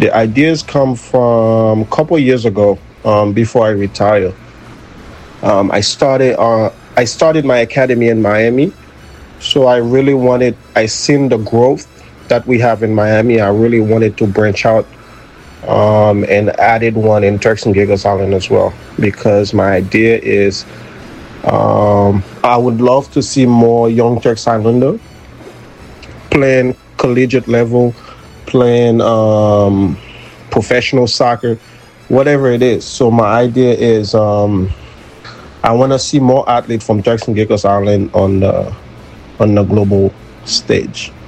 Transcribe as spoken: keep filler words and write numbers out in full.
The ideas come from a couple years ago, um, before I retire. Um, I started uh, I started my academy in Miami, so I really wanted. I seen the growth that we have in Miami. I really wanted to branch out, um, and added one in Turks and Caicos Island as well, because my idea is, um, I would love to see more young Turks Islander playing collegiate level, playing um, professional soccer, whatever it is. So my idea is, um, I want to see more athletes from Turks and Caicos Island on the on the global stage.